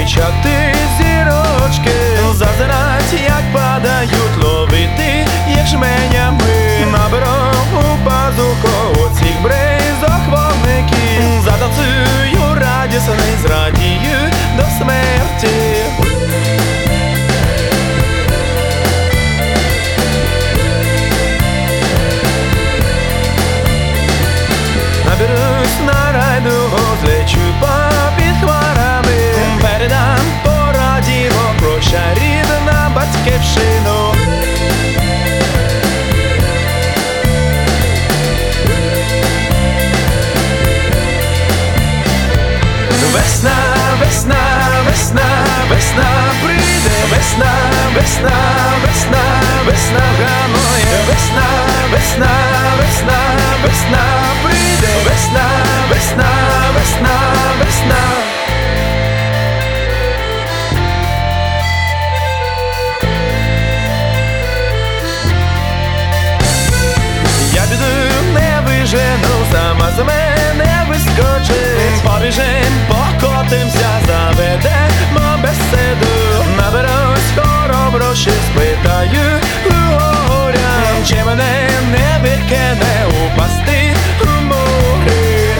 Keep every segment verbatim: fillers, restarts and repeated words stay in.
зустрічати зірочки, зазирать, як падають, ловити їх жменями. Наберу пазуху оцих бризок вогників, затанцюю радісний, зрадію до смерті. Наберусь на райдугу, злечу попід хмарами, передам по радіо, прощай рідна батьківщину. Весна, весна, весна, весна прийде, весна, весна, весна, весна гамує, весна, весна, весна, весна прийде, весна, весна, весна, весна. Я біду не вижену, сама за мене вискочить, побіжим, покотимся, заведемо беседу. Наберусь хороброші, спитаю у горя, чи мене не викине упасти у морі.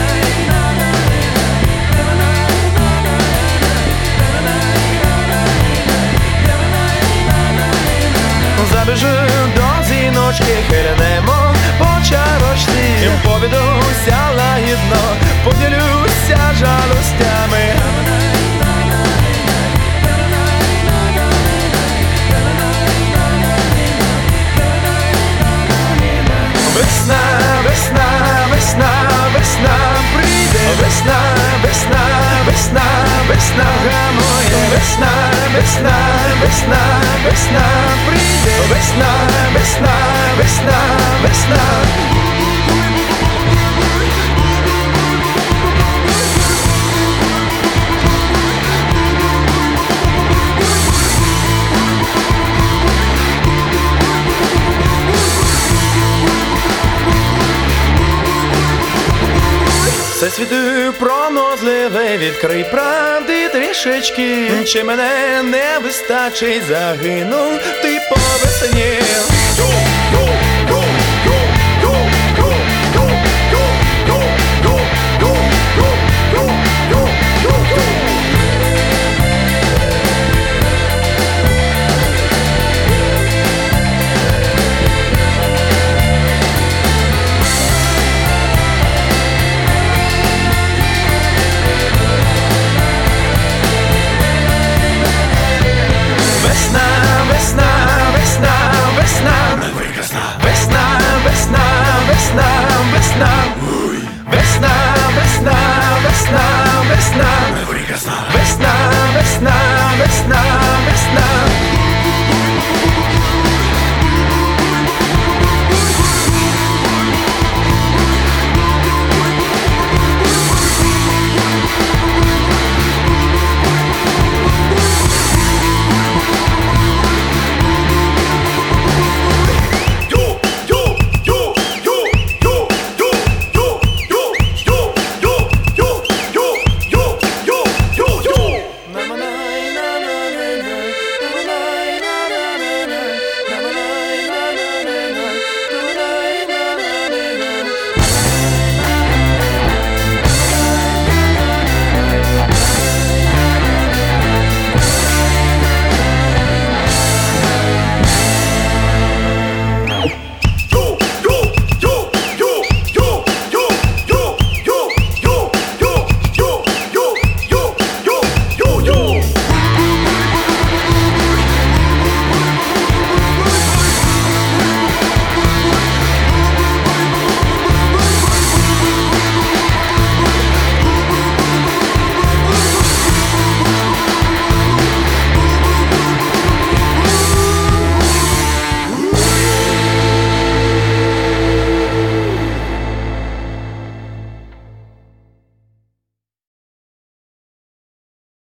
Забіжу до зіночки, хильнемо по чарочці, повідуся лагідно, поділюся жалостями. Весна, весна, весна, весна прийде, весна, весна, весна, весна гамує, весна, весна, весна, весна прийде, весна, весна, весна, весна. Все світу пронозливий, відкрий правди трішечки, чи мене не вистачить, загинув ти по весні. Весна, весна, весна, весна, весна, весна, весна, весна.